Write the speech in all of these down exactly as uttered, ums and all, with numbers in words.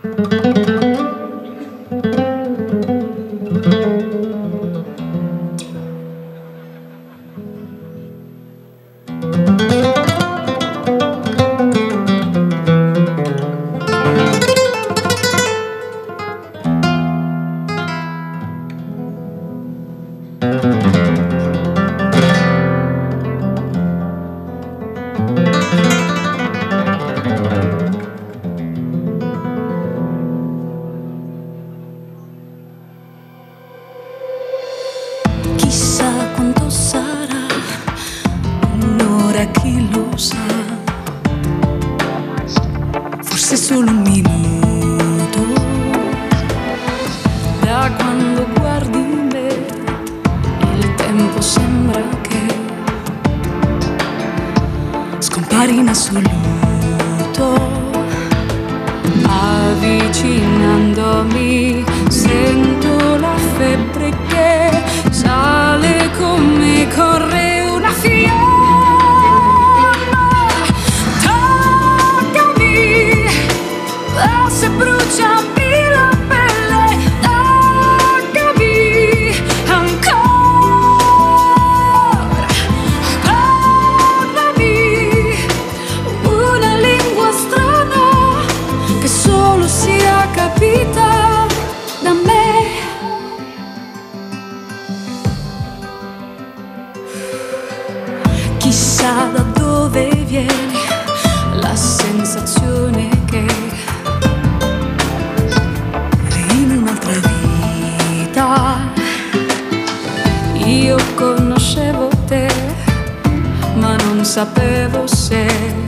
Chissà quanto sarà, un'ora chi lo sa, forse solo un minuto, da quando guardi me il tempo sembra che scompari in assoluto, avvicinandomi sento la febbre che sale come corre una fiamma. Toccami, ah, se bruciami la pelle, toccami ancora, parlami una lingua strana che solo sia capita da me. Chissà da dove viene la sensazione che in un'altra vita io conoscevo te, ma non sapevo se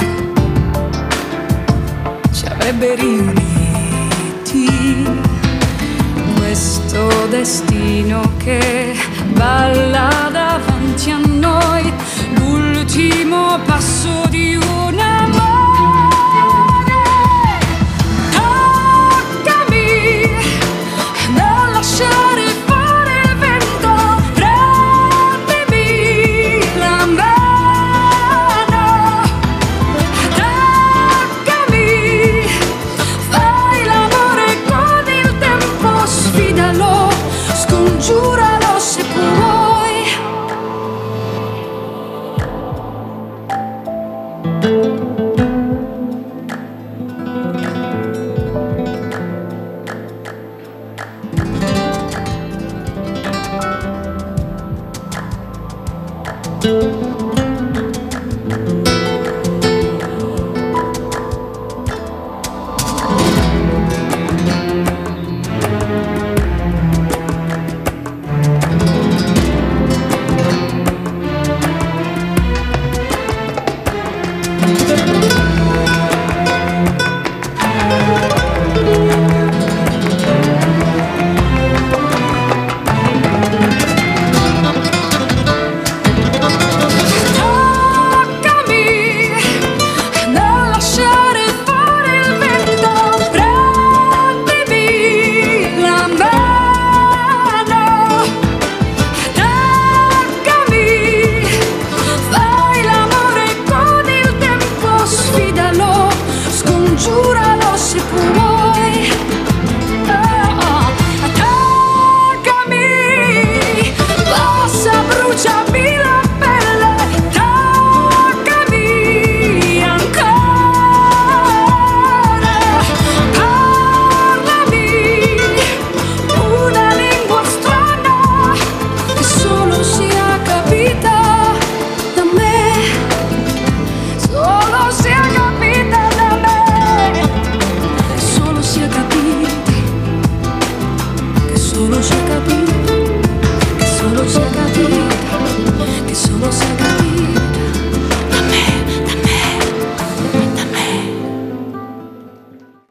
ci avrebbe riuniti questo destino che balla davanti a noi, l'ultimo passo di un amore.